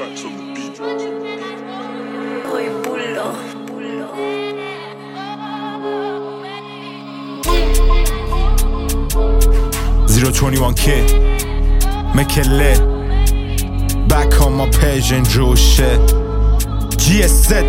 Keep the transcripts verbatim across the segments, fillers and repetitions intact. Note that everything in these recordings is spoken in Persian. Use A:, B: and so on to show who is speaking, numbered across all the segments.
A: Oy bullo
B: zero twenty-one kid make it lit. Back on my page and drew shit. G S Z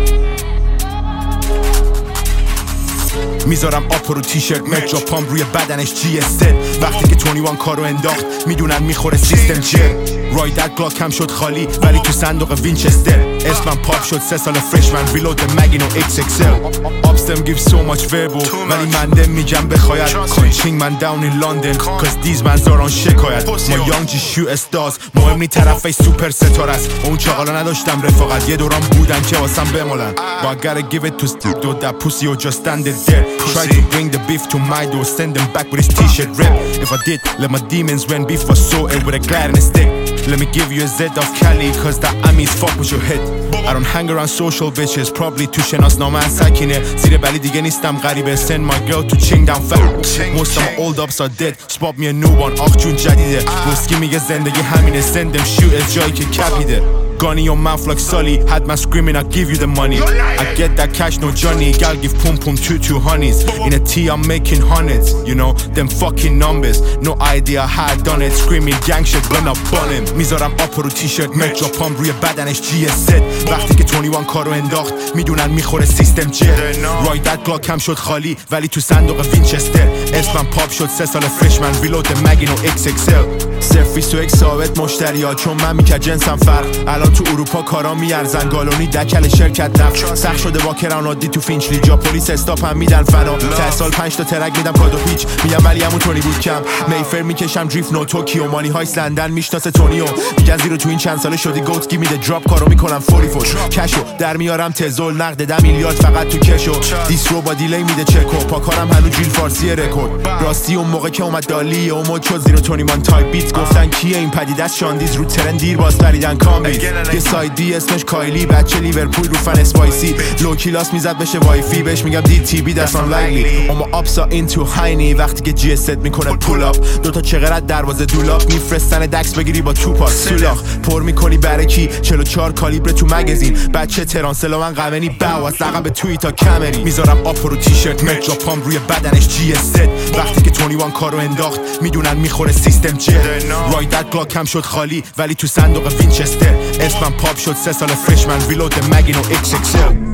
B: میذارم آپا رو تیشرت مترا پام روی بدنش جی اس زد. وقتی که بیست و یک کارو انداخت میدونن میخوره سیستم جر. رایدر گلاک هم شد خالی ولی تو صندوق وینچستر. اسمم پاپ شد سه سال فرشمن ریلود مگینو ایکس اکس ال. آبستم گیو سو ماچ وربو ولی من دم میگم بخواید کانچینگ من داون این لندن کاز دیز من زاران شکایت. ما یانگ جی شو استاز مهم نی طرفش سوپر ستاره است. اون چاقالا نداشتم رفاقت یه دوران بودن که واسم بمالن. But I gotta give it to do that pussy or just stand it there. Try to bring the beef to my door, send him back with his t-shirt rip. If I did, let my demons when beef was sorted with a glad and a stick. Let me give you a Z of Cali, cause the Amis fuck with your head. I don't hang around social bitches, probably تو شناسنامه سکینه. زیر بلی دیگه نیستم غریبه. Send my girl to ching down fat. Most of my old ups are dead, spot me a new one. آخ جون جدیده وسکی میگه زندگی همینه. Send them shooters جایی که کپیده. Gun in your mouth like Sully. Had my screaming, I give you the money. I get that cash, no Johnny. Gal give pum pum two two honeys. In a T, I'm making hundreds. You know, them fucking numbers. No idea how I done it. Screaming gang shit when I bun him. میذارم آپا رو تیشرت مترا پام روی بدنش جی اس زد. وقتی که بیست و یک کارو انداخت میدونن میخوره سیستم جر. رایدر گلاک هم شد خالی ولی تو صندوق وینچستر. اسمم پاپ شد سه سال فرشمن ریلود مگینو ایکس اکس ال. صرف بیست و یک ثابت مشتریا چون من میکرد جنسم فرق. الان تو اروپا کارا میارزن گالونی دکل شرکت رفت. سخت شده با کران عادی تو فینچلی جا پلیس استاپ هم میدن فنا. ته سال پنج تا ترک میدم کادو پیچ میگم ولی همونطوری بود کم. میفر میکشم دریفت نو توکیو مانی هایس لندن میشناسه تونیو. میگن زیرو تو این چند ساله شدی گوت گی میده دراپ کارو میکنم فوری فوش. کشو در میارم تزول نقد ده میلیارد فقط تو کشو. دیسرو با دیلی میده چکو پا کارم هنو جیل فارسی رکورد. راستی اون موقع که اومد دالی و مود شد زیرو بیست و یک تایپ بیت گفتن کیه این پدیده است شاندیز رو ترند دیر باز بریدن کامبیز. یه سایدی اسمش کایلی بچه لیورپول رو فن اسپایسی. لو کلاس میزد بشه وایفی بهش میگم دی تی بی دست آن لایلی. اما آپسا این تو هاینی وقتی که جی اس زد میکنه پول اپ. دوتا چقرت دروازه دولاب میفرستن دکس بگیری با تو پاس سولاخ. پر میکنی برای کی چهل و چهار کالیبر تو مگزین. بچه ترانسلا من قمنی باو از لقب توی تا کمری. میذارم آپا رو تیشرت مترا پام روی بدنش جی اس زد. وقتی که بیست و یک کارو انداخت میدونن میخوره سیستم جر. رایدر گلاک هم شد خالی ولی تو صندوق وینچستر. اسمم پاپ شد سه سال فرشمن ریلود مگینو ایکس اکس ال.